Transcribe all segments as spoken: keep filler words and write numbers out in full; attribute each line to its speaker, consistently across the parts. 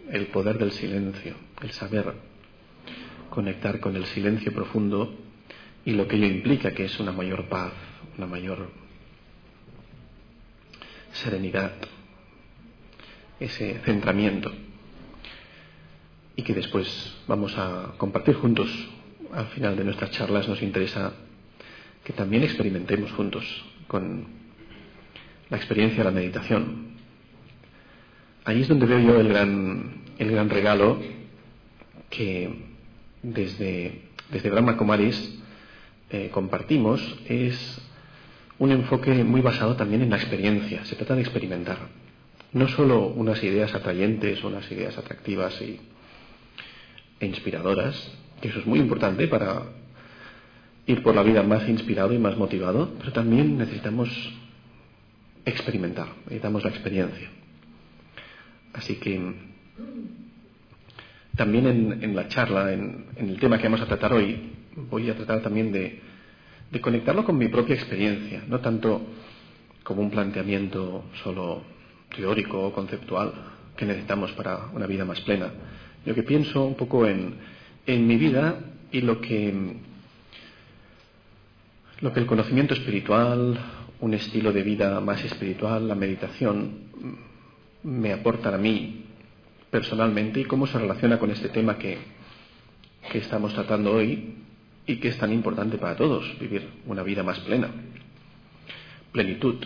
Speaker 1: el poder del silencio, el saber conectar con el silencio profundo y lo que ello implica, que es una mayor paz, una mayor serenidad, ese centramiento, y que después vamos a compartir juntos. Al final de nuestras charlas nos interesa que también experimentemos juntos con la experiencia de la meditación. Ahí es donde veo yo el gran, el gran regalo que desde, desde Brahma Kumaris eh, compartimos. Es un enfoque muy basado también en la experiencia. Se trata de experimentar, no solo unas ideas atrayentes, unas ideas atractivas y, e inspiradoras, que eso es muy importante para ir por la vida más inspirado y más motivado, pero también necesitamos experimentar, necesitamos la experiencia. Así que también en, en la charla, en, en el tema que vamos a tratar hoy, voy a tratar también de, de conectarlo con mi propia experiencia, no tanto como un planteamiento solo teórico o conceptual que necesitamos para una vida más plena. Yo que pienso un poco en, en mi vida y lo que, lo que el conocimiento espiritual, un estilo de vida más espiritual, la meditación, me aportan a mí personalmente y cómo se relaciona con este tema que, que estamos tratando hoy y que es tan importante para todos, vivir una vida más plena, plenitud.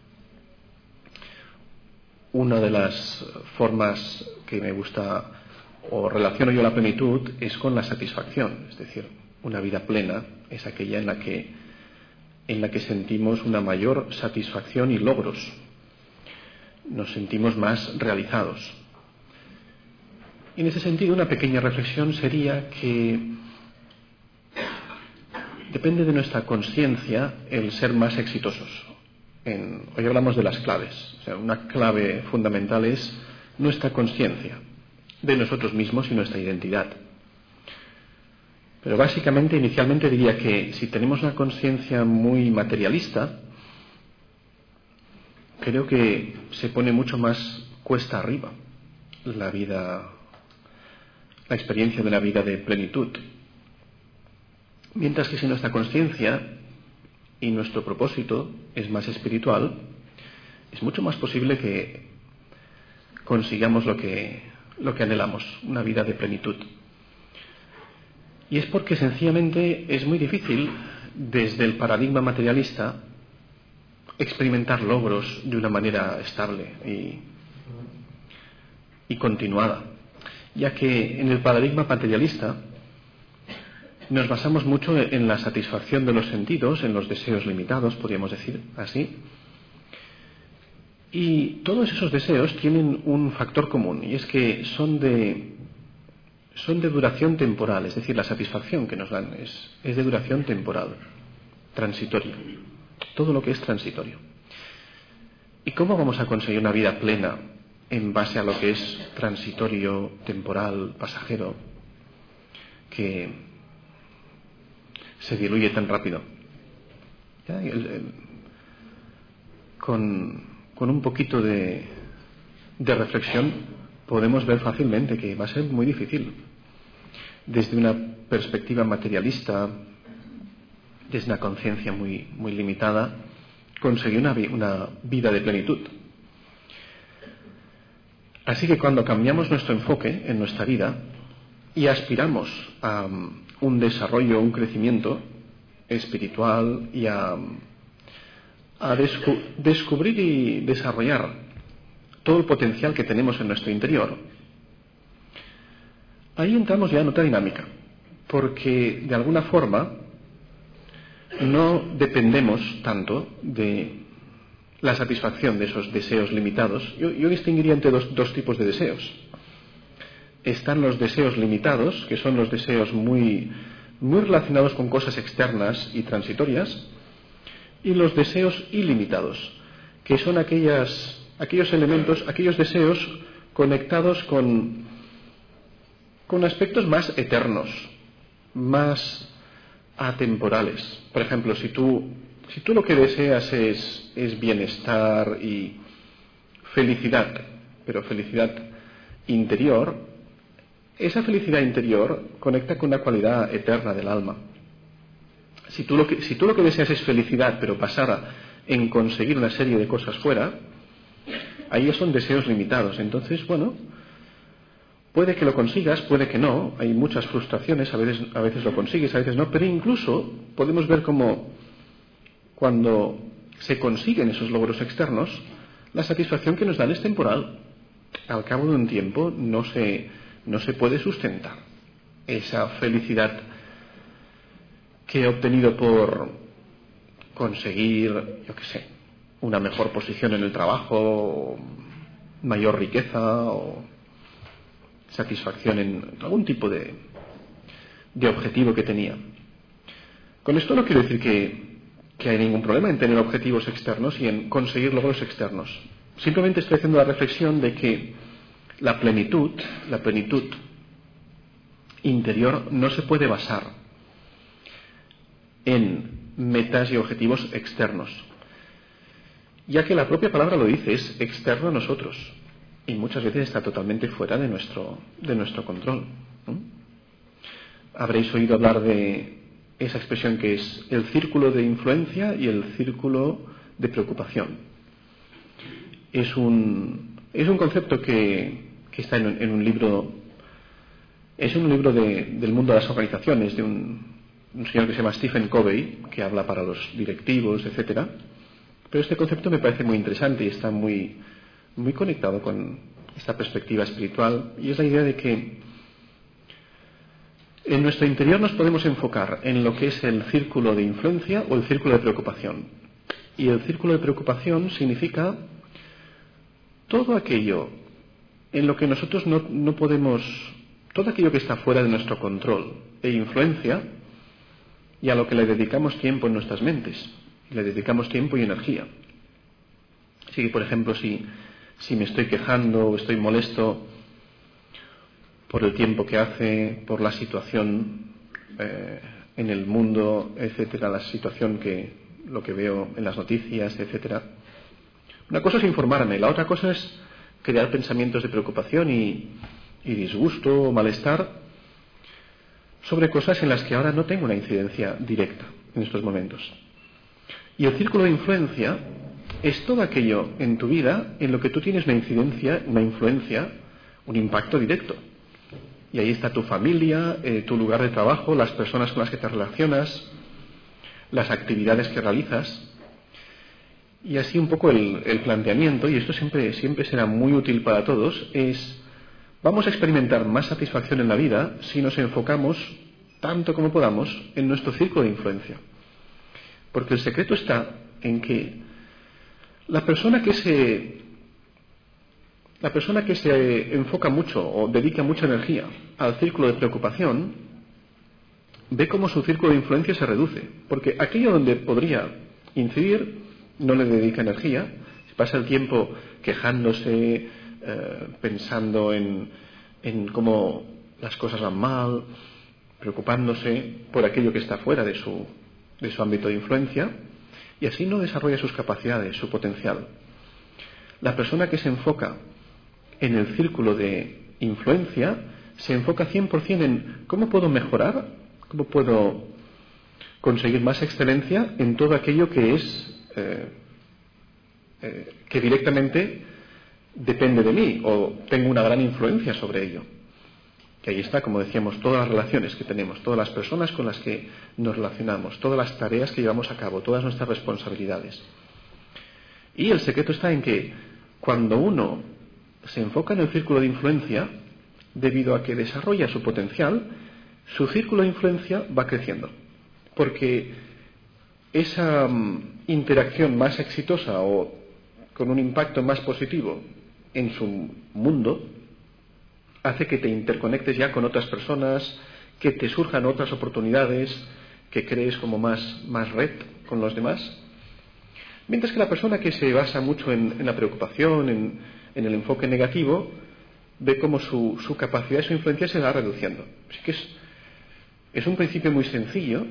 Speaker 1: Una de las formas que me gusta o relaciono yo la plenitud es con la satisfacción, es decir, una vida plena es aquella en la que, en la que sentimos una mayor satisfacción y logros, nos sentimos más realizados. Y en ese sentido, una pequeña reflexión sería que depende de nuestra conciencia el ser más exitosos. En, hoy hablamos de las claves. O sea, una clave fundamental es nuestra conciencia de nosotros mismos y nuestra identidad. Pero básicamente, inicialmente diría que si tenemos una conciencia muy materialista, creo que se pone mucho más cuesta arriba la vida, la experiencia de una vida de plenitud. Mientras que si nuestra conciencia y nuestro propósito es más espiritual, es mucho más posible que consigamos lo que, lo que anhelamos, una vida de plenitud. Y es porque sencillamente es muy difícil, desde el paradigma materialista, experimentar logros de una manera estable y, y continuada, ya que en el paradigma materialista nos basamos mucho en la satisfacción de los sentidos, en los deseos limitados, podríamos decir así, y todos esos deseos tienen un factor común, y es que son de, son de duración temporal, es decir, la satisfacción que nos dan es, es de duración temporal, transitoria. Todo lo que es transitorio. ¿Y cómo vamos a conseguir una vida plena en base a lo que es transitorio, temporal, pasajero, que se diluye tan rápido? ¿Ya? El, el, con, con un poquito de, de reflexión podemos ver fácilmente que va a ser muy difícil, desde una perspectiva materialista, desde una conciencia muy, muy limitada, conseguir una, una vida de plenitud. Así que cuando cambiamos nuestro enfoque en nuestra vida y aspiramos a um, un desarrollo, un crecimiento espiritual y a, a descu- descubrir y desarrollar todo el potencial que tenemos en nuestro interior, ahí entramos ya en otra dinámica, porque de alguna forma no dependemos tanto de la satisfacción de esos deseos limitados. Yo, yo distinguiría entre dos, dos tipos de deseos. Están los deseos limitados, que son los deseos muy, muy relacionados con cosas externas y transitorias, y los deseos ilimitados, que son aquellas, aquellos elementos, aquellos deseos conectados con, con aspectos más eternos, más atemporales. Por ejemplo, si tú, si tú lo que deseas es, es bienestar y felicidad, pero felicidad interior, esa felicidad interior conecta con una cualidad eterna del alma. Si tú lo que, si tú lo que deseas es felicidad, pero basada en conseguir una serie de cosas fuera, ahí son deseos limitados. Entonces, bueno, puede que lo consigas, puede que no. Hay muchas frustraciones, a veces, a veces lo consigues, a veces no. Pero incluso podemos ver cómo cuando se consiguen esos logros externos, la satisfacción que nos dan es temporal. Al cabo de un tiempo no se, no se puede sustentar esa felicidad que he obtenido por conseguir, yo qué sé, una mejor posición en el trabajo, o mayor riqueza, o satisfacción en algún tipo de, de objetivo que tenía. Con esto no quiero decir que, que hay ningún problema en tener objetivos externos y en conseguir logros externos. Simplemente estoy haciendo la reflexión de que la plenitud, la plenitud interior no se puede basar en metas y objetivos externos, ya que la propia palabra lo dice, es externo a nosotros y muchas veces está totalmente fuera de nuestro, de nuestro control, ¿no? Habréis oído hablar de esa expresión que es el círculo de influencia y el círculo de preocupación. Es un, es un concepto que, que está en, en un libro, es un libro de, del mundo de las organizaciones, de un, un señor que se llama Stephen Covey, que habla para los directivos, etcétera. Pero este concepto me parece muy interesante y está muy, muy conectado con esta perspectiva espiritual, y es la idea de que en nuestro interior nos podemos enfocar en lo que es el círculo de influencia o el círculo de preocupación. Y el círculo de preocupación significa todo aquello en lo que nosotros no, no podemos, todo aquello que está fuera de nuestro control e influencia, y a lo que le dedicamos tiempo en nuestras mentes, le dedicamos tiempo y energía. Así que, por ejemplo, si, si me estoy quejando o estoy molesto por el tiempo que hace, por la situación eh, en el mundo, etcétera, la situación que, lo que veo en las noticias, etcétera. Una cosa es informarme, la otra cosa es crear pensamientos de preocupación y, y disgusto o malestar sobre cosas en las que ahora no tengo una incidencia directa en estos momentos. Y el círculo de influencia es todo aquello en tu vida en lo que tú tienes una incidencia, una influencia, un impacto directo. Y ahí está tu familia, eh, tu lugar de trabajo, las personas con las que te relacionas, las actividades que realizas. Y así un poco el, el planteamiento, y esto siempre, siempre será muy útil para todos, es: vamos a experimentar más satisfacción en la vida si nos enfocamos tanto como podamos en nuestro círculo de influencia. Porque el secreto está en que la persona que se la persona que se enfoca mucho o dedica mucha energía al círculo de preocupación ve cómo su círculo de influencia se reduce, porque aquello donde podría incidir no le dedica energía, se pasa el tiempo quejándose, eh, pensando en, en cómo las cosas van mal, preocupándose por aquello que está fuera de su, de su ámbito de influencia, y así no desarrolla sus capacidades, su potencial. La persona que se enfoca en el círculo de influencia se enfoca cien por ciento en cómo puedo mejorar, cómo puedo conseguir más excelencia en todo aquello que es eh, eh, que directamente depende de mí o tengo una gran influencia sobre ello. Que ahí está, como decíamos, todas las relaciones que tenemos, todas las personas con las que nos relacionamos, todas las tareas que llevamos a cabo, todas nuestras responsabilidades. Y el secreto está en que cuando uno se enfoca en el círculo de influencia, debido a que desarrolla su potencial, su círculo de influencia va creciendo. Porque esa um, interacción más exitosa o con un impacto más positivo en su mundo hace que te interconectes ya con otras personas, que te surjan otras oportunidades, que crees como más, más red con los demás. Mientras que la persona que se basa mucho en, en la preocupación, en, en el enfoque negativo, ve cómo su, su capacidad y su influencia se va reduciendo. Así que es, es un principio muy sencillo,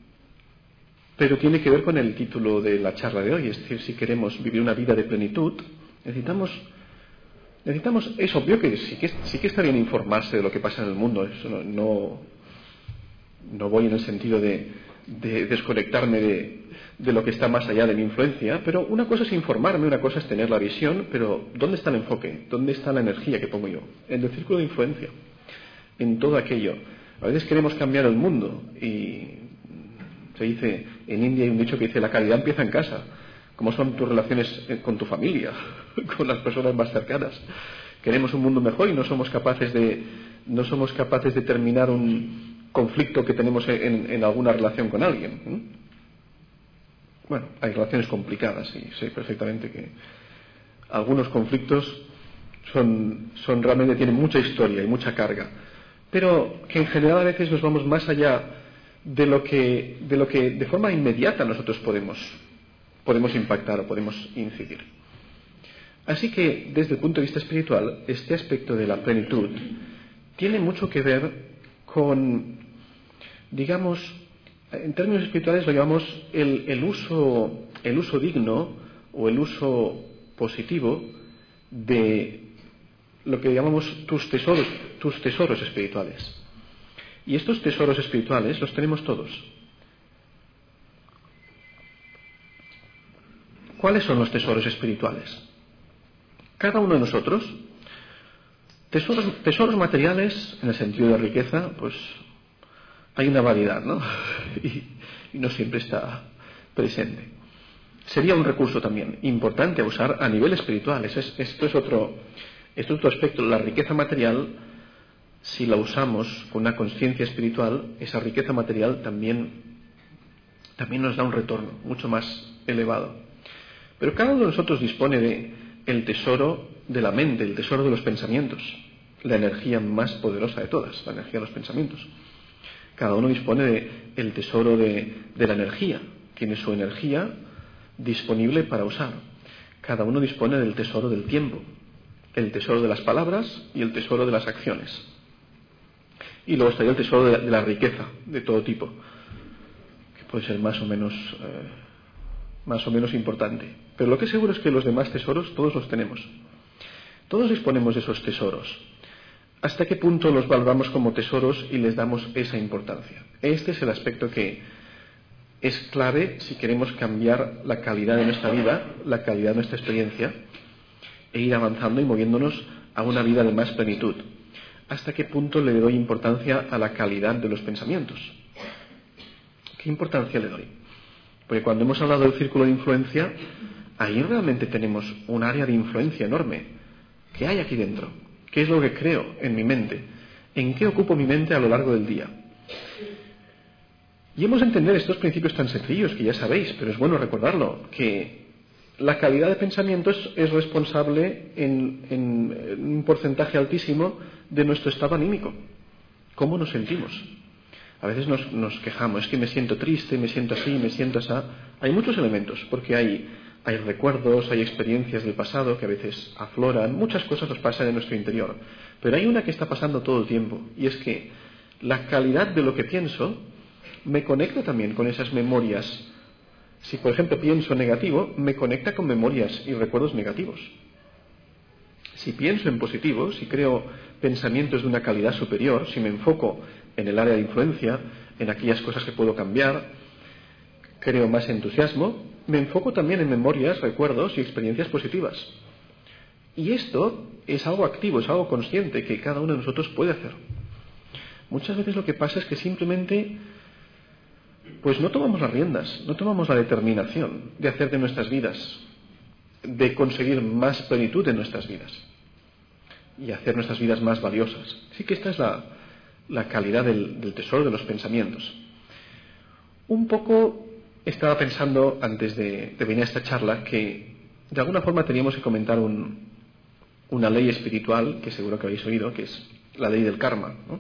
Speaker 1: pero tiene que ver con el título de la charla de hoy. Es decir, si queremos vivir una vida de plenitud, necesitamos Necesitamos, es obvio que sí que, sí que está bien informarse de lo que pasa en el mundo, eso no, no, no voy en el sentido de, de desconectarme de, de lo que está más allá de mi influencia, pero una cosa es informarme, una cosa es tener la visión, pero ¿dónde está el enfoque? ¿Dónde está la energía que pongo yo? En el círculo de influencia, en todo aquello. A veces queremos cambiar el mundo y se dice, en India hay un dicho que dice, la calidad empieza en casa. ¿Cómo son tus relaciones con tu familia, con las personas más cercanas? Queremos un mundo mejor y no somos capaces de, no somos capaces de terminar un conflicto que tenemos en, en alguna relación con alguien. ¿eh? Bueno, hay relaciones complicadas y sé perfectamente que algunos conflictos son, son realmente tienen mucha historia y mucha carga, pero que en general a veces nos vamos más allá de lo que, de lo que de forma inmediata nosotros podemos podemos impactar o podemos incidir. Así que, desde el punto de vista espiritual, este aspecto de la plenitud tiene mucho que ver con, digamos, en términos espirituales lo llamamos el, el uso, el uso digno o el uso positivo de lo que llamamos tus tesoros, tus tesoros espirituales. Y estos tesoros espirituales los tenemos todos. ¿Cuáles son los tesoros espirituales? Cada uno de nosotros, tesoros, tesoros materiales, en el sentido de riqueza, pues hay una variedad, ¿no? Y, y no siempre está presente. Sería un recurso también importante a usar a nivel espiritual. Esto es, esto es otro, esto es otro aspecto. La riqueza material, si la usamos con una conciencia espiritual, esa riqueza material también, también nos da un retorno mucho más elevado. Pero cada uno de nosotros dispone de el tesoro de la mente, el tesoro de los pensamientos, la energía más poderosa de todas, la energía de los pensamientos. Cada uno dispone de el tesoro de, de la energía, tiene su energía disponible para usar. Cada uno dispone del tesoro del tiempo, el tesoro de las palabras y el tesoro de las acciones. Y luego estaría el tesoro de, de la riqueza de todo tipo, que puede ser más o menos eh, más o menos importante. Pero lo que es seguro es que los demás tesoros todos los tenemos. Todos disponemos de esos tesoros. ¿Hasta qué punto los valoramos como tesoros y les damos esa importancia? Este es el aspecto que es clave si queremos cambiar la calidad de nuestra vida, la calidad de nuestra experiencia, e ir avanzando y moviéndonos a una vida de más plenitud. ¿Hasta qué punto le doy importancia a la calidad de los pensamientos? ¿Qué importancia le doy? Porque cuando hemos hablado del círculo de influencia, ahí realmente tenemos un área de influencia enorme. ¿Qué hay aquí dentro? ¿Qué es lo que creo en mi mente? ¿En qué ocupo mi mente a lo largo del día? Y hemos de entender estos principios tan sencillos que ya sabéis, pero es bueno recordarlo, que la calidad de pensamiento es, es responsable en, en, en un porcentaje altísimo de nuestro estado anímico. ¿Cómo nos sentimos? A veces nos, nos quejamos, es que me siento triste, me siento así, me siento así. Hay muchos elementos, porque hay, hay recuerdos, hay experiencias del pasado que a veces afloran, muchas cosas nos pasan en nuestro interior. Pero hay una que está pasando todo el tiempo, y es que la calidad de lo que pienso me conecta también con esas memorias. Si, por ejemplo, pienso negativo, me conecta con memorias y recuerdos negativos. Si pienso en positivo, si creo pensamientos de una calidad superior, si me enfoco en el área de influencia, en aquellas cosas que puedo cambiar, creo más entusiasmo, me enfoco también en memorias, recuerdos y experiencias positivas. Y esto es algo activo, es algo consciente que cada uno de nosotros puede hacer. Muchas veces lo que pasa es que simplemente pues no tomamos las riendas, no tomamos la determinación de hacer de nuestras vidas, de conseguir más plenitud en nuestras vidas y hacer nuestras vidas más valiosas. Así que esta es la, la calidad del, del tesoro de los pensamientos. Un poco estaba pensando antes de, de venir a esta charla que de alguna forma teníamos que comentar un, una ley espiritual que seguro que habéis oído, que es la ley del karma, ¿no?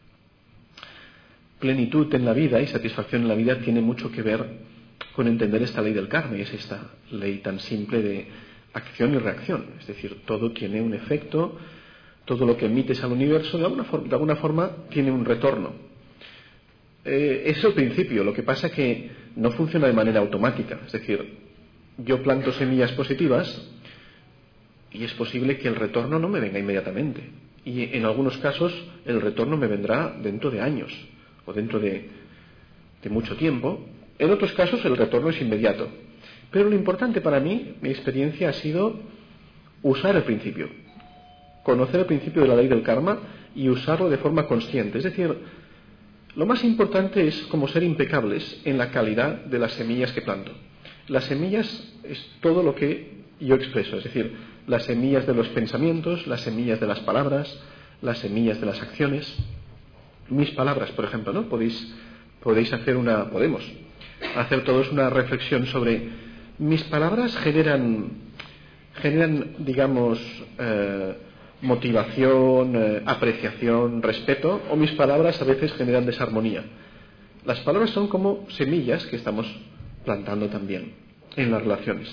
Speaker 1: Plenitud en la vida y satisfacción en la vida tiene mucho que ver con entender esta ley del karma, y es esta ley tan simple de acción y reacción. Es decir, todo tiene un efecto, todo lo que emites al universo de alguna forma, de alguna forma tiene un retorno. Eh, es el principio, lo que pasa que no funciona de manera automática. Es decir, yo planto semillas positivas y es posible que el retorno no me venga inmediatamente. Y en algunos casos el retorno me vendrá dentro de años o dentro de, de mucho tiempo. En otros casos el retorno es inmediato. Pero lo importante para mí, mi experiencia, ha sido usar el principio, conocer el principio de la ley del karma y usarlo de forma consciente. Es decir, lo más importante es como ser impecables en la calidad de las semillas que planto. Las semillas es todo lo que yo expreso, es decir, las semillas de los pensamientos, las semillas de las palabras, las semillas de las acciones. Mis palabras, por ejemplo, ¿no? Podéis, podéis hacer una, podemos hacer todos una reflexión sobre mis palabras generan, generan, digamos, eh, motivación, eh, apreciación, respeto, o mis palabras a veces generan desarmonía. Las palabras son como semillas que estamos plantando también en las relaciones.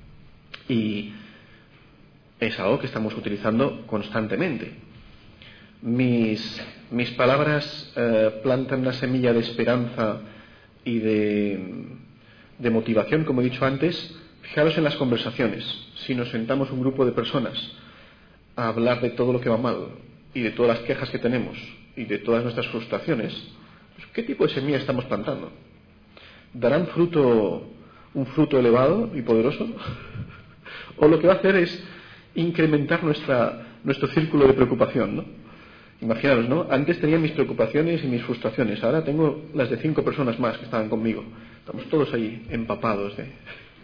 Speaker 1: Y es algo que estamos utilizando constantemente. Mis, mis palabras eh, plantan una semilla de esperanza y de, de motivación, como he dicho antes. Fijaros en las conversaciones. Si nos sentamos un grupo de personas a hablar de todo lo que va mal y de todas las quejas que tenemos y de todas nuestras frustraciones, pues, ¿qué tipo de semilla estamos plantando? ¿Darán fruto, un fruto elevado y poderoso? ¿O lo que va a hacer es incrementar nuestra, nuestro círculo de preocupación, ¿no? Imaginaros, ¿no? Antes tenía mis preocupaciones y mis frustraciones, ahora tengo las de cinco personas más que estaban conmigo. Estamos todos ahí empapados de,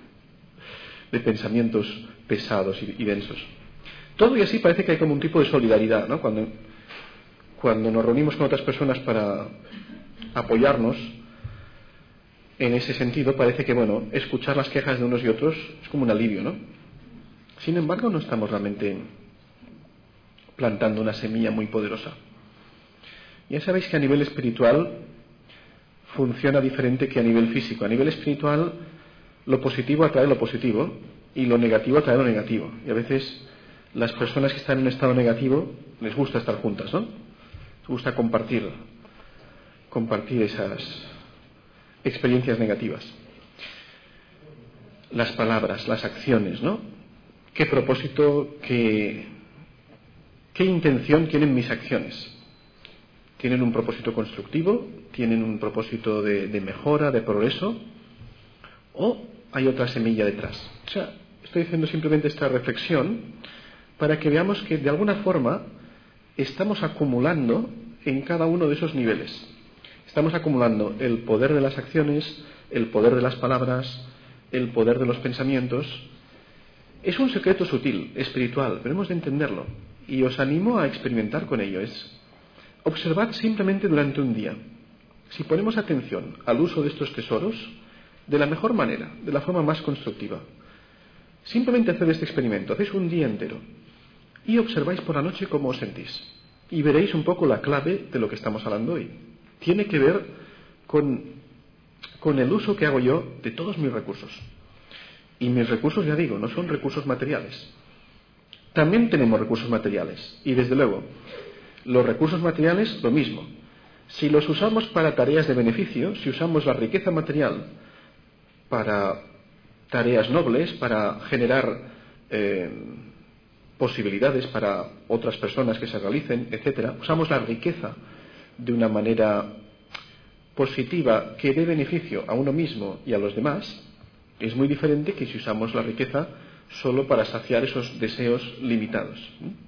Speaker 1: de pensamientos pesados y, y densos. Todo y así parece que hay como un tipo de solidaridad, ¿no? Cuando, cuando nos reunimos con otras personas para apoyarnos, en ese sentido parece que, bueno, escuchar las quejas de unos y otros es como un alivio, ¿no? Sin embargo, no estamos realmente plantando una semilla muy poderosa. Ya sabéis que a nivel espiritual funciona diferente que a nivel físico. A nivel espiritual, lo positivo atrae lo positivo y lo negativo atrae lo negativo. Y a veces las personas que están en un estado negativo les gusta estar juntas, ¿no? Les gusta compartir, compartir esas experiencias negativas. Las palabras, las acciones, ¿no? ¿Qué propósito, qué, qué intención tienen mis acciones? ¿Tienen un propósito constructivo? ¿Tienen un propósito de, de mejora, de progreso? ¿O hay otra semilla detrás? O sea, estoy haciendo simplemente esta reflexión para que veamos que de alguna forma estamos acumulando en cada uno de esos niveles. Estamos acumulando el poder de las acciones, el poder de las palabras, el poder de los pensamientos. Es un secreto sutil, espiritual, pero hemos de entenderlo. Y os animo a experimentar con ello. Es observad simplemente durante un día. Si ponemos atención al uso de estos tesoros, de la mejor manera, de la forma más constructiva. Simplemente haced este experimento, hacéis un día entero y observáis por la noche cómo os sentís. Y veréis un poco la clave de lo que estamos hablando hoy. Tiene que ver con, con el uso que hago yo de todos mis recursos. Y mis recursos, ya digo, no son recursos materiales. También tenemos recursos materiales. Y desde luego, los recursos materiales, lo mismo. Si los usamos para tareas de beneficio, si usamos la riqueza material para tareas nobles, para generar eh, posibilidades para otras personas que se realicen, etcétera, usamos la riqueza de una manera positiva que dé beneficio a uno mismo y a los demás, es muy diferente que si usamos la riqueza solo para saciar esos deseos limitados.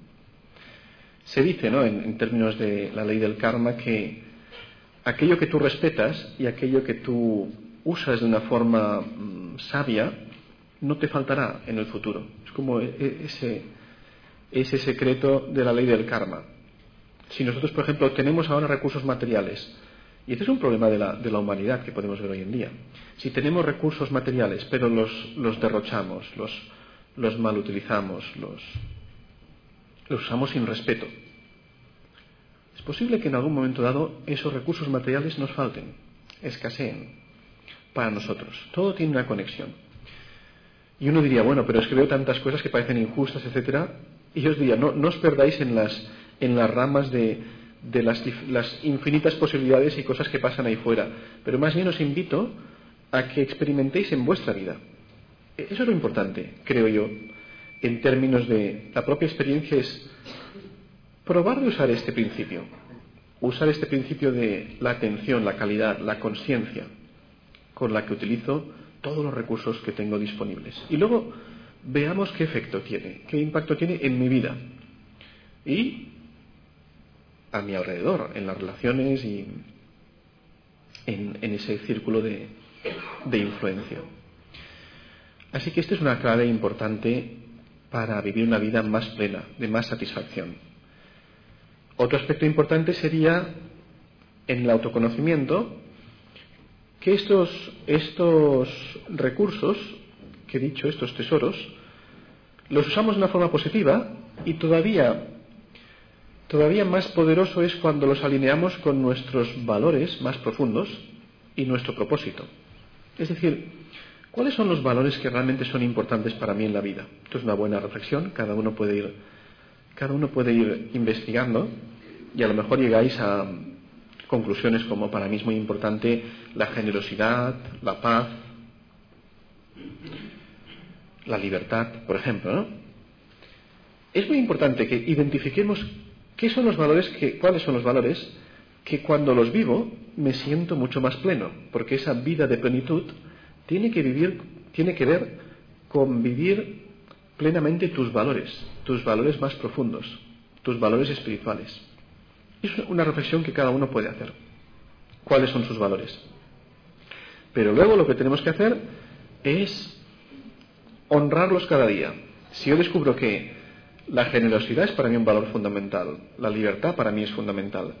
Speaker 1: Se dice, ¿no?, en, en términos de la ley del karma, que aquello que tú respetas y aquello que tú usas de una forma mmm, sabia no te faltará en el futuro. Es como ese, ese secreto de la ley del karma. Si nosotros, por ejemplo, tenemos ahora recursos materiales, y este es un problema de la, de la humanidad que podemos ver hoy en día. Si tenemos recursos materiales, pero los, los derrochamos, los, los mal utilizamos, los, los usamos sin respeto, es posible que en algún momento dado esos recursos materiales nos falten, escaseen para nosotros. Todo tiene una conexión. Y uno diría, bueno, pero es que veo tantas cosas que parecen injustas, etcétera. Y yo os diría, no, no os perdáis en las, en las ramas de, de las, las infinitas posibilidades y cosas que pasan ahí fuera. Pero más bien os invito a que experimentéis en vuestra vida. Eso es lo importante, creo yo. en términos de la propia experiencia es probar de usar este principio, usar este principio de la atención, la calidad, la conciencia con la que utilizo todos los recursos que tengo disponibles. Y luego veamos qué efecto tiene, qué impacto tiene en mi vida y a mi alrededor, en las relaciones y en, en ese círculo de, de influencia. Así que esta es una clave importante para vivir una vida más plena, de más satisfacción. Otro aspecto importante sería en el autoconocimiento que estos, estos recursos que he dicho, estos tesoros, los usamos de una forma positiva y todavía, todavía más poderoso es cuando los alineamos con nuestros valores más profundos y nuestro propósito. Es decir, ¿cuáles son los valores que realmente son importantes para mí en la vida? Esto es una buena reflexión, cada uno puede ir, cada uno puede ir investigando y a lo mejor llegáis a conclusiones como para mí es muy importante la generosidad, la paz, la libertad, por ejemplo, ¿no? Es muy importante que identifiquemos qué son los valores, que, cuáles son los valores que cuando los vivo me siento mucho más pleno, porque esa vida de plenitud tiene que vivir, tiene que ver con vivir plenamente tus valores, tus valores más profundos, tus valores espirituales. Es una reflexión que cada uno puede hacer. ¿Cuáles son sus valores? Pero luego lo que tenemos que hacer es honrarlos cada día. Si yo descubro que la generosidad es para mí un valor fundamental, la libertad para mí es fundamental,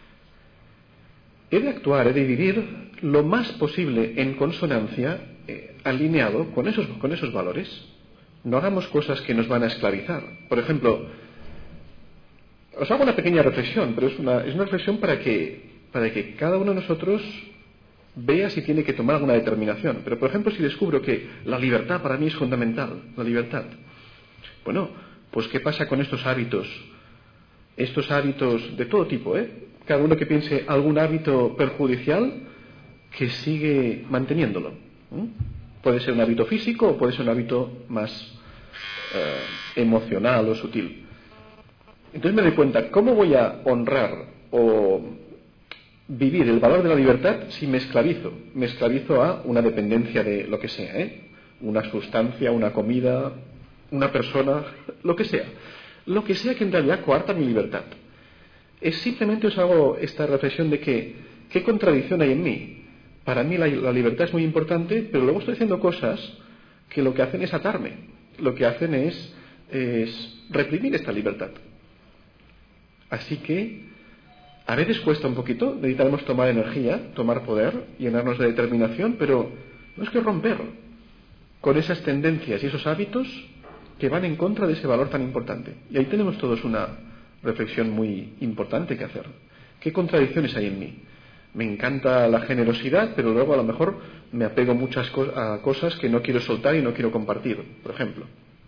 Speaker 1: he de actuar, he de vivir lo más posible en consonancia, eh, alineado con esos, con esos valores. No hagamos cosas que nos van a esclavizar. Por ejemplo, os hago una pequeña reflexión, pero es una, es una reflexión para que, para que cada uno de nosotros vea si tiene que tomar alguna determinación. Pero, por ejemplo, si descubro que la libertad para mí es fundamental, la libertad, bueno, pues ¿qué pasa con estos hábitos? Estos hábitos de todo tipo, ¿eh? Cada uno que piense algún hábito perjudicial que sigue manteniéndolo. ¿eh? Puede ser un hábito físico o puede ser un hábito más eh, emocional o sutil. Entonces me doy cuenta, ¿cómo voy a honrar o vivir el valor de la libertad si me esclavizo? Me esclavizo a una dependencia de lo que sea, ¿eh? Una sustancia, una comida, una persona, lo que sea. Lo que sea que en realidad coarta mi libertad. Es simplemente os hago esta reflexión de que, ¿qué contradicción hay en mí? Para mí la, la libertad es muy importante, pero luego estoy haciendo cosas que lo que hacen es atarme. Lo que hacen es, es reprimir esta libertad. Así que a veces cuesta un poquito, necesitaremos tomar energía, tomar poder, llenarnos de determinación, pero no es que romper con esas tendencias y esos hábitos que van en contra de ese valor tan importante. Y ahí tenemos todos una reflexión muy importante que hacer. ¿Qué contradicciones hay en mí? Me encanta la generosidad, pero luego a lo mejor me apego muchas co- a cosas que no quiero soltar y no quiero compartir, por ejemplo.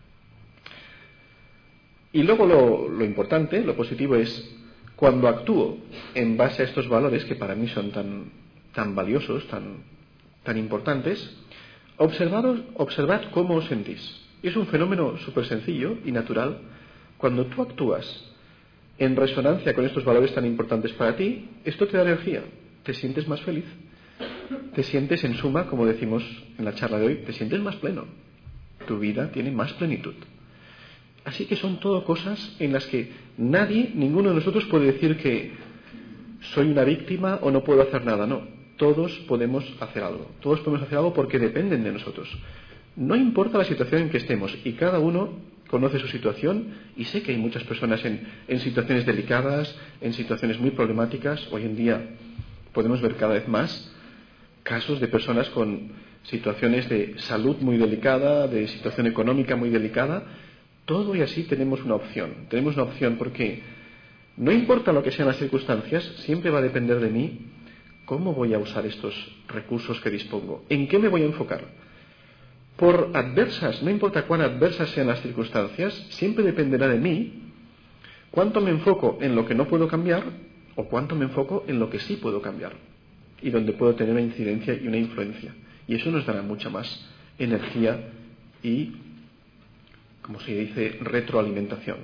Speaker 1: Y luego lo, lo importante, lo positivo es cuando actúo en base a estos valores que para mí son tan, tan valiosos, tan, tan importantes, observaros, observad cómo os sentís. Es un fenómeno súper sencillo y natural. Cuando tú actúas en resonancia con estos valores tan importantes para ti, esto te da energía, te sientes más feliz, te sientes en suma, como decimos en la charla de hoy, te sientes más pleno, tu vida tiene más plenitud. Así que son todo cosas en las que nadie, ninguno de nosotros puede decir que soy una víctima o no puedo hacer nada. No, todos podemos hacer algo. Todos podemos hacer algo porque dependen de nosotros. No importa la situación en que estemos, y cada uno conoce su situación, y sé que hay muchas personas en, en situaciones delicadas, en situaciones muy problemáticas. Hoy en día podemos ver cada vez más casos de personas con situaciones de salud muy delicada, de situación económica muy delicada. Todo y así tenemos una opción. Tenemos una opción porque no importa lo que sean las circunstancias, siempre va a depender de mí cómo voy a usar estos recursos que dispongo, en qué me voy a enfocar. Por adversas, no importa cuán adversas sean las circunstancias, siempre dependerá de mí cuánto me enfoco en lo que no puedo cambiar o cuánto me enfoco en lo que sí puedo cambiar y donde puedo tener una incidencia y una influencia. Y eso nos dará mucha más energía y como se dice, retroalimentación.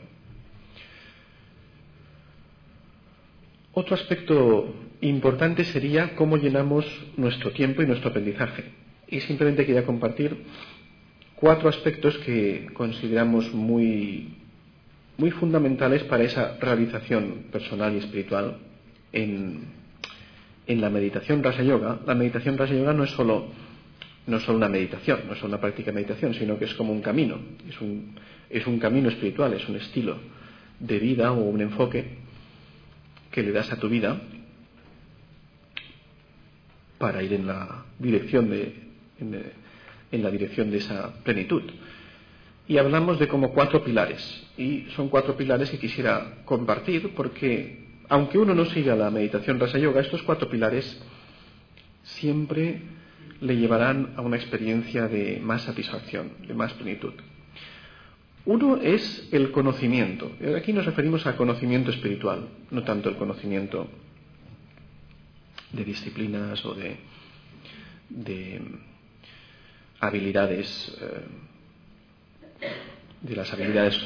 Speaker 1: Otro aspecto importante sería cómo llenamos nuestro tiempo y nuestro aprendizaje. Y simplemente quería compartir cuatro aspectos que consideramos muy, muy fundamentales para esa realización personal y espiritual en, en la meditación Raja Yoga. La meditación Raja Yoga no es solo, no es solo una meditación, no es solo una práctica de meditación, sino que es como un camino, es un, es un camino espiritual, es un estilo de vida o un enfoque que le das a tu vida para ir en la dirección de, en, de, en la dirección de esa plenitud. Y hablamos de como cuatro pilares, y son cuatro pilares que quisiera compartir porque, aunque uno no siga la meditación Raja Yoga, estos cuatro pilares siempre le llevarán a una experiencia de más satisfacción, de más plenitud. Uno es el conocimiento. Aquí nos referimos al conocimiento espiritual, no tanto el conocimiento de disciplinas o de, de habilidades, eh, de las habilidades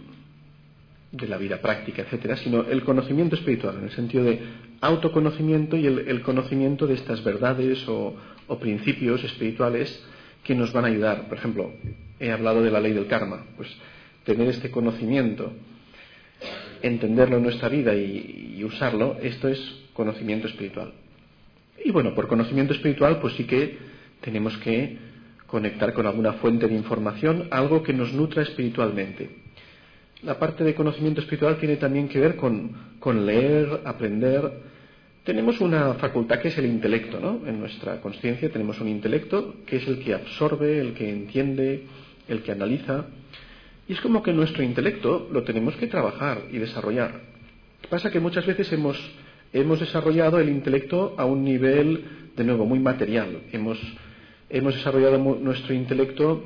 Speaker 1: de la vida práctica, etcétera, sino el conocimiento espiritual, en el sentido de autoconocimiento y el, el conocimiento de estas verdades o, o principios espirituales que nos van a ayudar. Por ejemplo, he hablado de la ley del karma, pues tener este conocimiento, entenderlo en nuestra vida y, y usarlo, esto es conocimiento espiritual. Y bueno, por conocimiento espiritual pues sí que tenemos que conectar con alguna fuente de información, algo que nos nutra espiritualmente. La parte de conocimiento espiritual tiene también que ver con, con leer, aprender. Tenemos una facultad que es el intelecto, ¿no? En nuestra consciencia tenemos un intelecto que es el que absorbe, el que entiende, el que analiza. Y es como que nuestro intelecto lo tenemos que trabajar y desarrollar. Lo que pasa es que muchas veces hemos, hemos desarrollado el intelecto a un nivel, de nuevo, muy material. Hemos, hemos desarrollado nuestro intelecto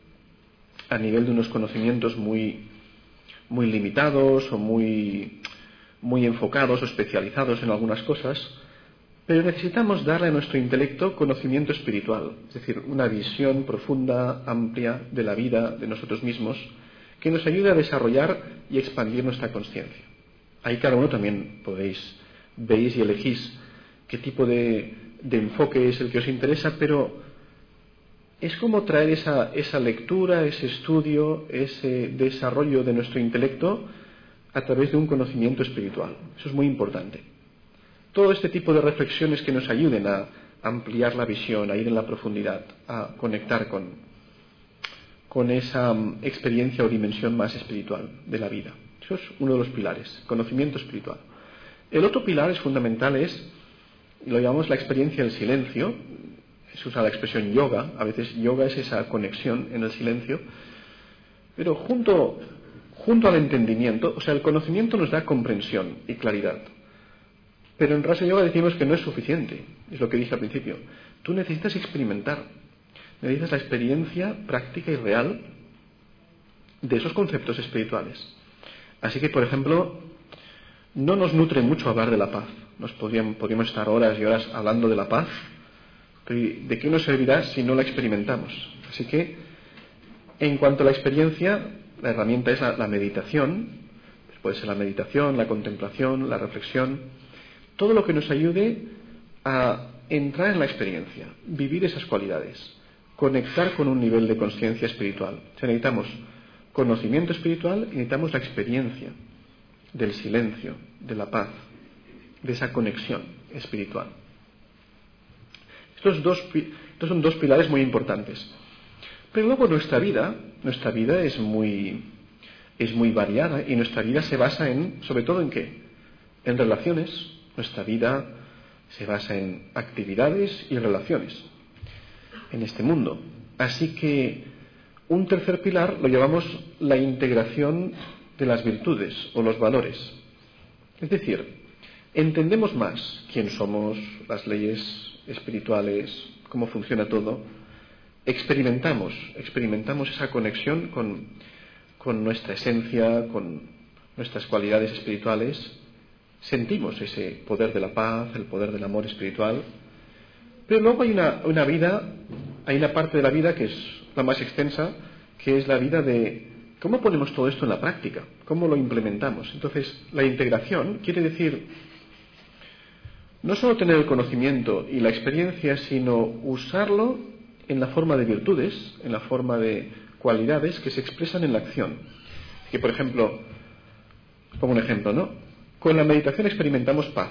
Speaker 1: a nivel de unos conocimientos muy, muy limitados o muy, muy enfocados o especializados en algunas cosas, pero necesitamos darle a nuestro intelecto conocimiento espiritual, es decir, una visión profunda, amplia de la vida, de nosotros mismos, que nos ayude a desarrollar y expandir nuestra consciencia. Ahí cada uno también podéis, veis y elegís qué tipo de, de enfoque es el que os interesa, pero es como traer esa, esa lectura, ese estudio, ese desarrollo de nuestro intelecto a través de un conocimiento espiritual. Eso es muy importante. Todo este tipo de reflexiones que nos ayuden a ampliar la visión, a ir en la profundidad, a conectar con, con esa um, experiencia o dimensión más espiritual de la vida. Eso es uno de los pilares, conocimiento espiritual. El otro pilar es fundamental, es, lo llamamos la experiencia del silencio. Se usa la expresión yoga, a veces yoga es esa conexión en el silencio, pero junto, junto al entendimiento, o sea, el conocimiento nos da comprensión y claridad. Pero en Raja Yoga decimos que no es suficiente, es lo que dije al principio. Tú necesitas experimentar, necesitas la experiencia práctica y real de esos conceptos espirituales. Así que, por ejemplo, no nos nutre mucho hablar de la paz. Nos podríamos, podríamos estar horas y horas hablando de la paz, pero ¿de qué nos servirá si no la experimentamos? Así que, en cuanto a la experiencia, la herramienta es la, la meditación. Puede ser la meditación, la contemplación, la reflexión, todo lo que nos ayude a entrar en la experiencia, vivir esas cualidades, conectar con un nivel de conciencia espiritual. O sea, necesitamos conocimiento espiritual y necesitamos la experiencia del silencio, de la paz, de esa conexión espiritual. Estos, dos, estos son dos pilares muy importantes. Pero luego nuestra vida, nuestra vida es muy, es muy variada y nuestra vida se basa en, ¿sobre todo en qué? En relaciones. Nuestra vida se basa en actividades y relaciones en este mundo. Así que un tercer pilar lo llamamos la integración de las virtudes o los valores. Es decir, entendemos más quién somos, las leyes espirituales, cómo funciona todo. Experimentamos, experimentamos esa conexión con, con nuestra esencia, con nuestras cualidades espirituales. Sentimos ese poder de la paz, el poder del amor espiritual. Pero luego hay una, una vida, hay una parte de la vida que es la más extensa, que es la vida de ¿cómo ponemos todo esto en la práctica? ¿Cómo lo implementamos? Entonces, la integración quiere decir no solo tener el conocimiento y la experiencia, sino usarlo en la forma de virtudes, en la forma de cualidades que se expresan en la acción. Que, por ejemplo, pongo un ejemplo, ¿no? Con la meditación experimentamos paz.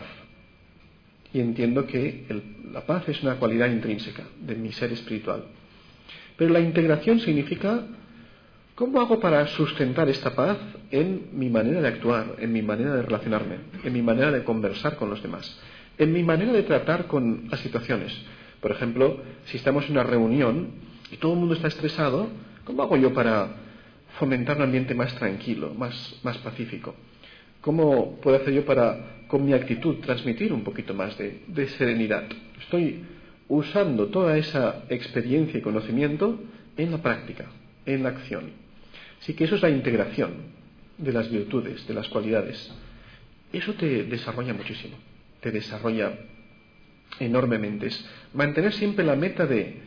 Speaker 1: Y entiendo que el, la paz es una cualidad intrínseca de mi ser espiritual. Pero la integración significa, ¿cómo hago para sustentar esta paz en mi manera de actuar, en mi manera de relacionarme, en mi manera de conversar con los demás, en mi manera de tratar con las situaciones? Por ejemplo, si estamos en una reunión y todo el mundo está estresado, ¿cómo hago yo para fomentar un ambiente más tranquilo, más, más pacífico? ¿Cómo puedo hacer yo para, con mi actitud, transmitir un poquito más de, de serenidad? Estoy usando toda esa experiencia y conocimiento en la práctica, en la acción. Así que eso es la integración de las virtudes, de las cualidades. Eso te desarrolla muchísimo, te desarrolla enormemente. Es mantener siempre la meta de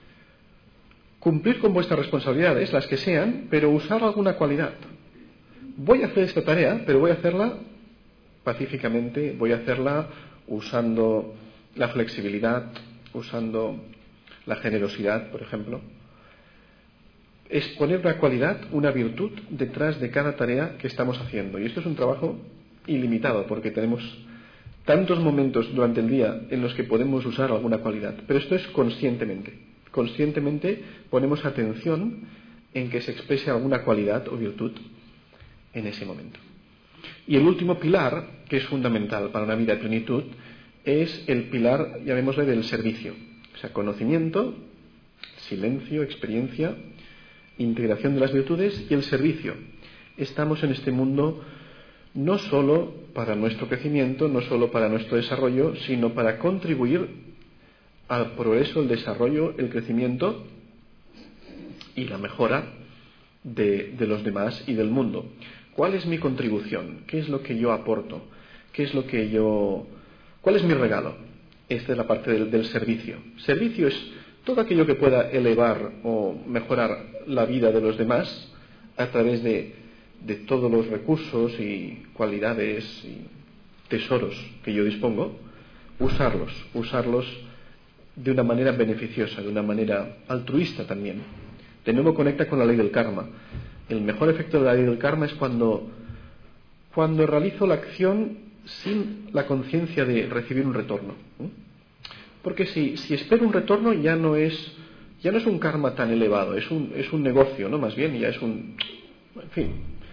Speaker 1: cumplir con vuestras responsabilidades, las que sean, pero usar alguna cualidad. Voy a hacer esta tarea, pero voy a hacerla pacíficamente, voy a hacerla usando la flexibilidad, usando la generosidad, por ejemplo. Es poner una cualidad, una virtud detrás de cada tarea que estamos haciendo. Y esto es un trabajo ilimitado, porque tenemos tantos momentos durante el día en los que podemos usar alguna cualidad. Pero esto es conscientemente. Conscientemente ponemos atención en que se exprese alguna cualidad o virtud en ese momento. Y el último pilar, que es fundamental para una vida de plenitud, es el pilar, llamémosle, del servicio. O sea, conocimiento, silencio, experiencia, integración de las virtudes y el servicio. Estamos en este mundo no solo para nuestro crecimiento, no solo para nuestro desarrollo, sino para contribuir al progreso, el desarrollo, el crecimiento y la mejora de, de los demás y del mundo. ¿Cuál es mi contribución? ¿Qué es lo que yo aporto? ¿Qué es lo que yo... ¿Cuál es mi regalo? Esta es la parte del, del servicio. Servicio es todo aquello que pueda elevar o mejorar la vida de los demás a través de, de todos los recursos y cualidades y tesoros que yo dispongo, usarlos, usarlos de una manera beneficiosa, de una manera altruista también. De nuevo conecta con la ley del karma. El mejor efecto de la ley del karma es cuando, cuando realizo la acción sin la conciencia de recibir un retorno. ¿eh? Porque si, si espero un retorno ya no es ya no es un karma tan elevado, es un, es un negocio, ¿no? Más bien, ya es un... En fin,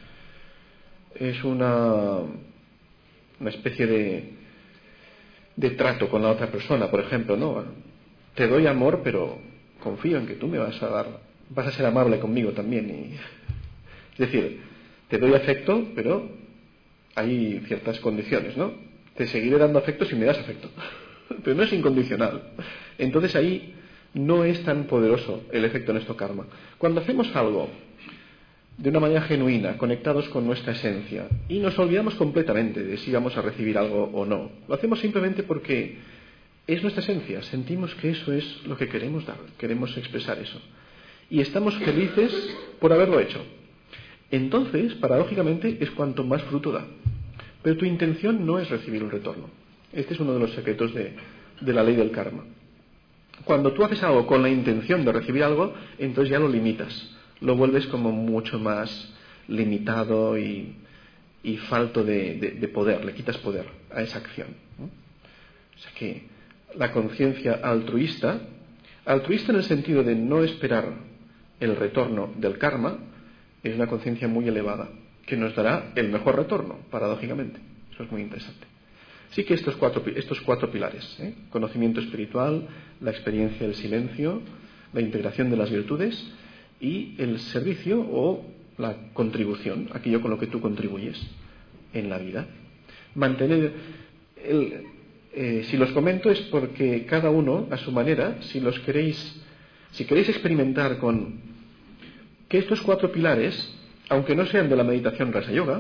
Speaker 1: es una, una especie de, de trato con la otra persona, por ejemplo, ¿no? Te doy amor, pero confío en que tú me vas a dar, vas a ser amable conmigo también. Y, es decir, te doy afecto, pero hay ciertas condiciones, ¿no? Te seguiré dando afecto si me das afecto, pero no es incondicional. Entonces ahí no es tan poderoso el efecto en nuestro karma. Cuando hacemos algo de una manera genuina, conectados con nuestra esencia, y nos olvidamos completamente de si vamos a recibir algo o no, lo hacemos simplemente porque es nuestra esencia, sentimos que eso es lo que queremos dar, queremos expresar eso, y estamos felices por haberlo hecho. Entonces, paradójicamente, es cuanto más fruto da. Pero tu intención no es recibir un retorno. Este es uno de los secretos de, de la ley del karma. Cuando tú haces algo con la intención de recibir algo, entonces ya lo limitas, lo vuelves como mucho más limitado y, y falto de, de, de poder, le quitas poder a esa acción, ¿no? O sea que la conciencia altruista, altruista en el sentido de no esperar el retorno del karma, es una conciencia muy elevada, que nos dará el mejor retorno, paradójicamente. Eso es muy interesante. Así que estos cuatro, estos cuatro pilares, ¿eh? Conocimiento espiritual, la experiencia del silencio, la integración de las virtudes y el servicio o la contribución, aquello con lo que tú contribuyes en la vida. Mantener el, eh, si los comento es porque cada uno a su manera, si los queréis, si queréis experimentar con que estos cuatro pilares, aunque no sean de la meditación Rasa Yoga,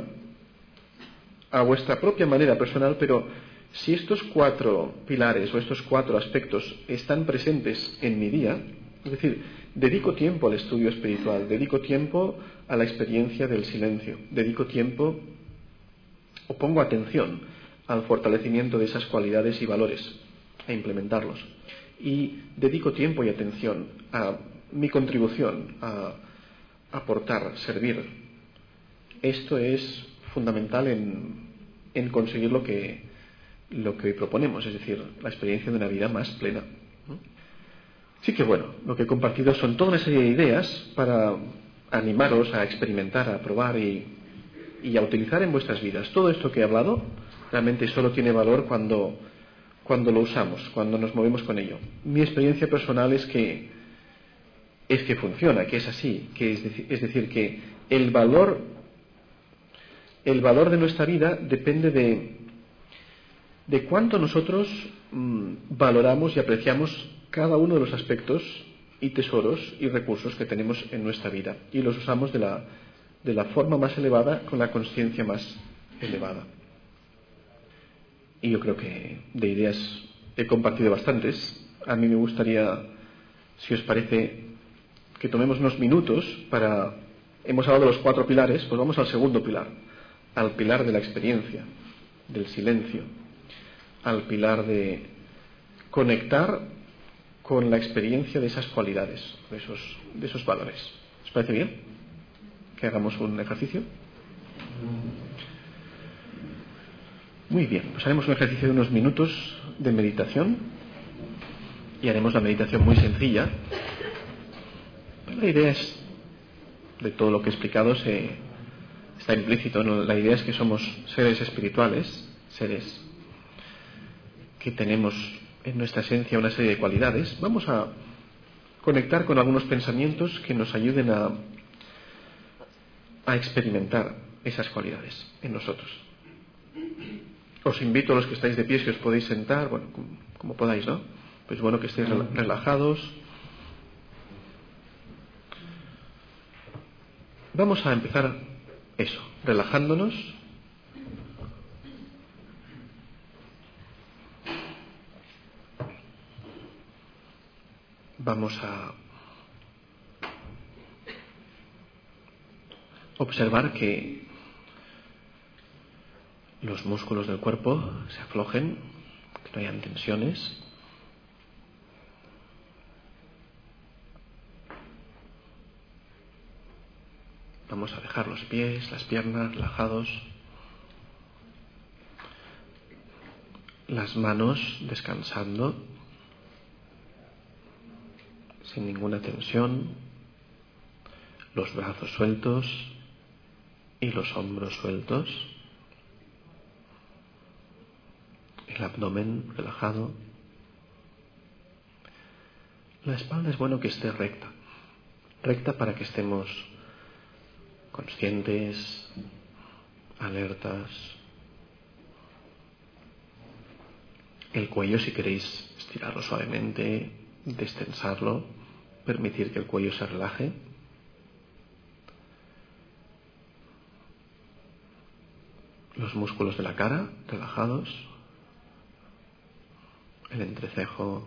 Speaker 1: a vuestra propia manera personal, pero si estos cuatro pilares o estos cuatro aspectos están presentes en mi día, es decir, dedico tiempo al estudio espiritual, dedico tiempo a la experiencia del silencio, dedico tiempo o pongo atención al fortalecimiento de esas cualidades y valores, a implementarlos. Y dedico tiempo y atención a mi contribución, a aportar, servir. Esto es fundamental en, en conseguir lo que, lo que hoy proponemos, es decir, la experiencia de una vida más plena. Sí que bueno, lo que he compartido son toda una serie de ideas para animaros a experimentar, a probar y, y a utilizar en vuestras vidas. Todo esto que he hablado realmente solo tiene valor cuando, cuando lo usamos, cuando nos movemos con ello. Mi experiencia personal es que, es que funciona, que es así, que es, deci- es decir, que el valor, el valor de nuestra vida depende de, de cuánto nosotros mmm, valoramos y apreciamos cada uno de los aspectos y tesoros y recursos que tenemos en nuestra vida y los usamos de la, de la forma más elevada, con la conciencia más elevada. Y yo creo que de ideas he compartido bastantes. A mí me gustaría, si os parece, que tomemos unos minutos para... Hemos hablado de los cuatro pilares, pues vamos al segundo pilar, al pilar de la experiencia, del silencio, al pilar de conectar con la experiencia de esas cualidades, de esos, de esos valores. ¿Os parece bien que hagamos un ejercicio? Muy bien, pues haremos un ejercicio de unos minutos de meditación y haremos la meditación muy sencilla. La idea es, de todo lo que he explicado, se, está implícito, ¿no? La idea es que somos seres espirituales, seres que tenemos en nuestra esencia una serie de cualidades. Vamos a conectar con algunos pensamientos que nos ayuden a, a experimentar esas cualidades en nosotros. Os invito a los que estáis de pie, si os podéis sentar, bueno, como, como podáis, ¿no? Pues bueno, que estéis relajados. Vamos a empezar eso, relajándonos. Vamos a observar que los músculos del cuerpo se aflojen, que no hayan tensiones. Vamos a dejar los pies, las piernas relajados, las manos descansando, sin ninguna tensión, los brazos sueltos y los hombros sueltos, el abdomen relajado. La espalda es bueno que esté recta, recta para que estemos conscientes, alertas. El cuello, si queréis estirarlo suavemente, destensarlo, permitir que el cuello se relaje. Los músculos de la cara relajados, el entrecejo,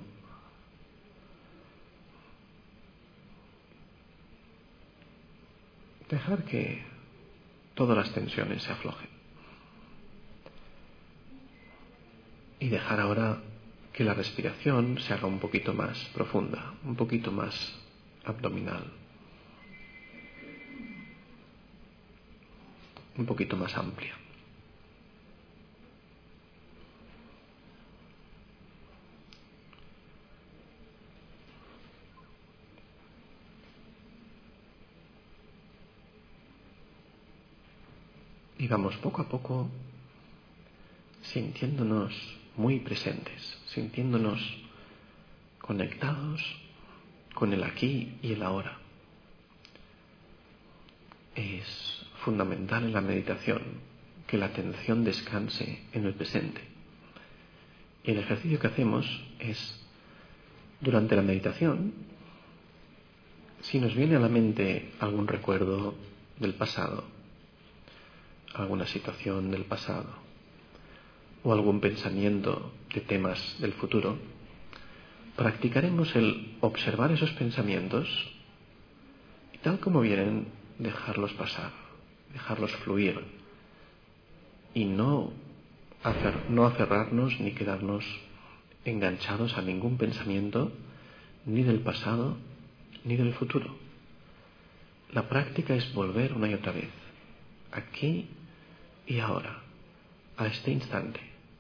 Speaker 1: dejar que todas las tensiones se aflojen y dejar ahora que la respiración se haga un poquito más profunda, un poquito más abdominal, un poquito más amplia. Y vamos poco a poco sintiéndonos muy presentes, sintiéndonos conectados con el aquí y el ahora. Es fundamental en la meditación que la atención descanse en el presente. Y el ejercicio que hacemos es, durante la meditación, si nos viene a la mente algún recuerdo del pasado, alguna situación del pasado o algún pensamiento de temas del futuro, practicaremos el observar esos pensamientos tal como vienen, dejarlos pasar, dejarlos fluir y no, afer- no aferrarnos ni quedarnos enganchados a ningún pensamiento, ni del pasado ni del futuro. La práctica es volver una y otra vez, aquí y ahora, a este instante,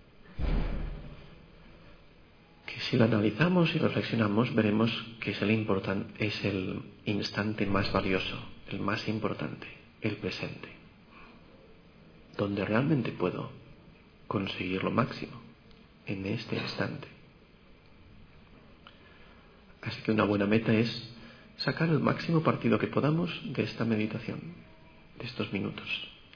Speaker 1: que si lo analizamos y reflexionamos veremos que es el, importan- es el instante más valioso, el más importante, el presente, donde realmente puedo conseguir lo máximo en este instante. Así que una buena meta es sacar el máximo partido que podamos de esta meditación, de estos minutos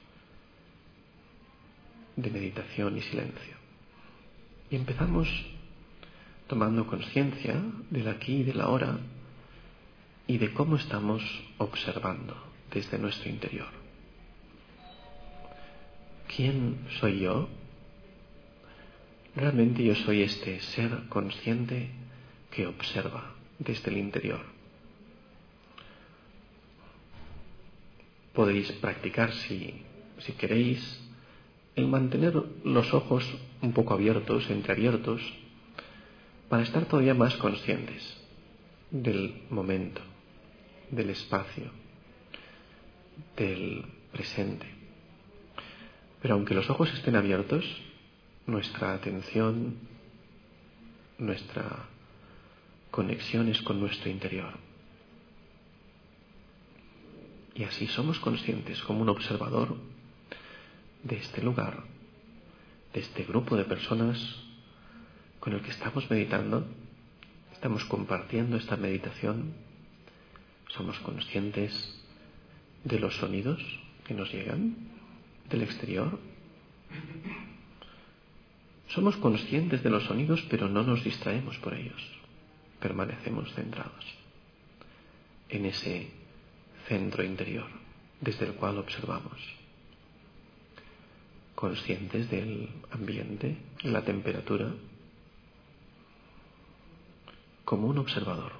Speaker 1: de meditación y silencio. Y empezamos tomando conciencia del aquí y del ahora y de cómo estamos observando desde nuestro interior. ¿Quién soy yo? Realmente yo soy este ser consciente que observa desde el interior. Podéis practicar, si, si queréis, el mantener los ojos un poco abiertos, entreabiertos, para estar todavía más conscientes del momento, del espacio, del presente. Pero aunque los ojos estén abiertos, nuestra atención, nuestra conexión es con nuestro interior. Y así somos conscientes como un observador de este lugar, de este grupo de personas con el que estamos meditando, estamos compartiendo esta meditación, somos conscientes de los sonidos que nos llegan del exterior. Somos conscientes de los sonidos, pero no nos distraemos por ellos. Permanecemos centrados en ese centro interior desde el cual observamos. Conscientes del ambiente, la temperatura, como un observador.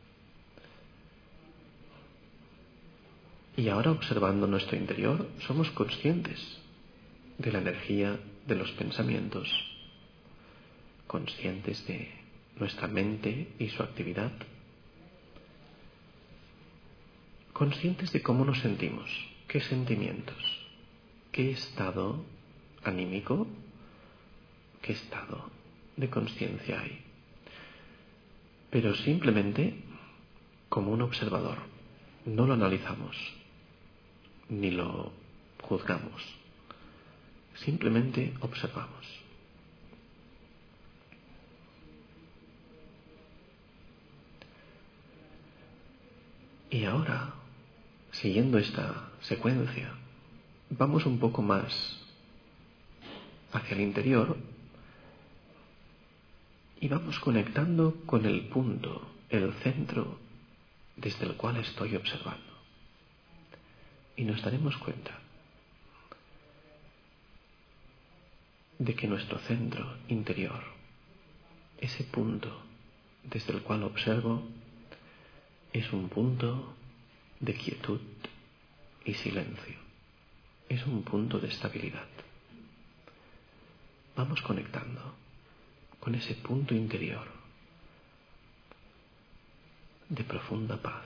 Speaker 1: Y ahora, observando nuestro interior, somos conscientes de la energía de los pensamientos, conscientes de nuestra mente y su actividad, conscientes de cómo nos sentimos, qué sentimientos, qué estado anímico, qué estado de conciencia hay. Pero simplemente como un observador, no lo analizamos ni lo juzgamos, simplemente observamos. Y ahora, siguiendo esta secuencia, vamos un poco más hacia el interior y vamos conectando con el punto, el centro desde el cual estoy observando. Y nos daremos cuenta de que nuestro centro interior, ese punto desde el cual observo, es un punto de quietud y silencio. Es un punto de estabilidad. Vamos conectando con ese punto interior de profunda paz,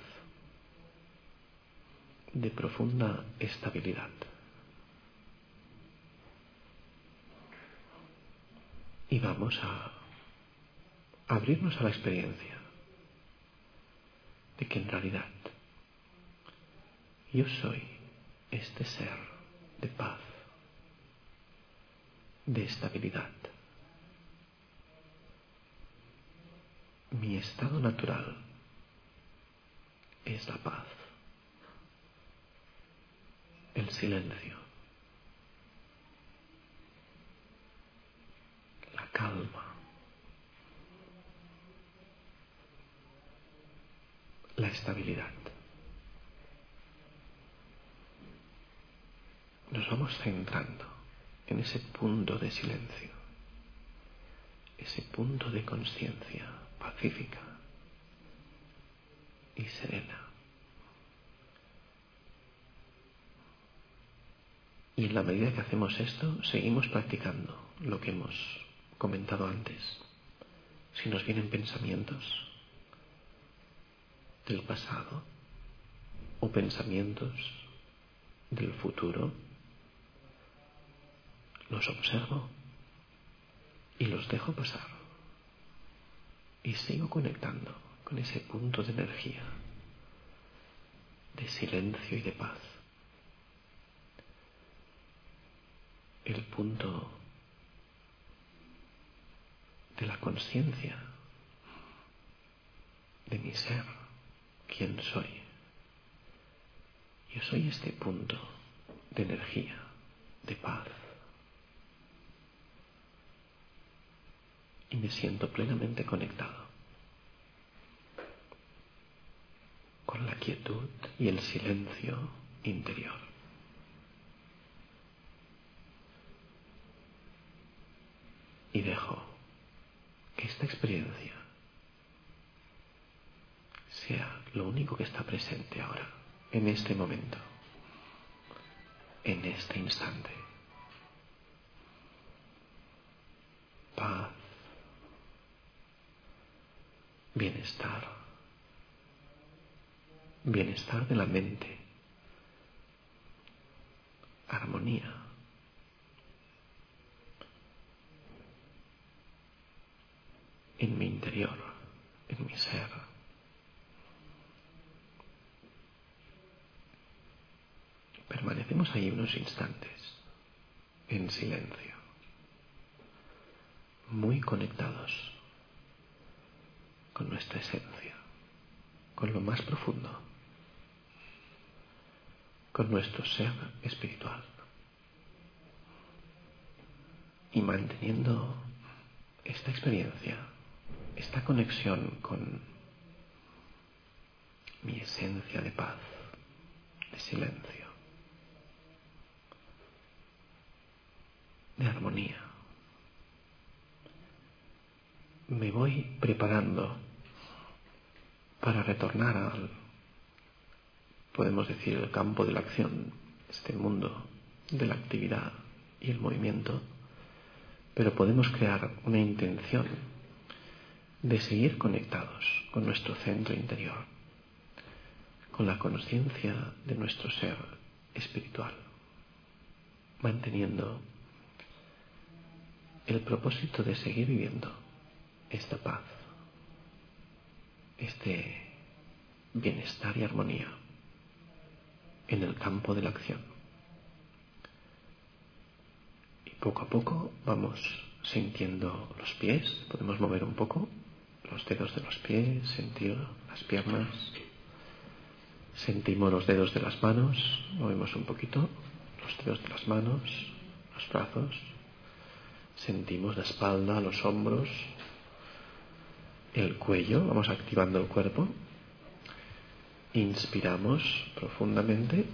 Speaker 1: de profunda estabilidad. Y vamos a abrirnos a la experiencia de que en realidad yo soy este ser de paz, de estabilidad. Mi estado natural es la paz, el silencio, la calma, la estabilidad. Nos vamos centrando en ese punto de silencio, ese punto de conciencia pacífica y serena, Y en la medida que hacemos esto, seguimos practicando lo que hemos comentado antes. Si nos vienen pensamientos del pasado o pensamientos del futuro, los observo y los dejo pasar. Y sigo conectando con ese punto de energía, de silencio y de paz. El punto de la conciencia de mi ser, quién soy. Yo soy este punto de energía, de paz. Y me siento plenamente conectado con la quietud y el silencio interior. Y dejo que esta experiencia sea lo único que está presente ahora, en este momento, en este instante. Paz, bienestar, bienestar de la mente, armonía. En mi interior, en mi ser. Permanecemos ahí unos instantes, en silencio, muy conectados con nuestra esencia, con lo más profundo, con nuestro ser espiritual. Y manteniendo esta experiencia, esta conexión con mi esencia de paz, de silencio, de armonía. Me voy preparando para retornar al, podemos decir, el campo de la acción, este mundo de la actividad y el movimiento, pero podemos crear una intención de seguir conectados con nuestro centro interior, con la conciencia de nuestro ser espiritual, manteniendo el propósito de seguir viviendo esta paz, este bienestar y armonía en el campo de la acción. Y poco a poco vamos sintiendo los pies, podemos mover un poco los dedos de los pies, sentir las piernas, sentimos los dedos de las manos, movemos un poquito los dedos de las manos, los brazos, sentimos la espalda, los hombros, el cuello, vamos activando el cuerpo. Inspiramos profundamente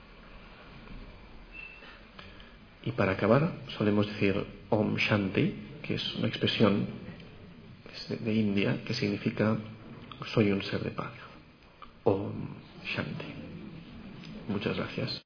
Speaker 1: y para acabar solemos decir Om Shanti, que es una expresión de India que significa soy un ser de paz. Om Shanti. Muchas gracias.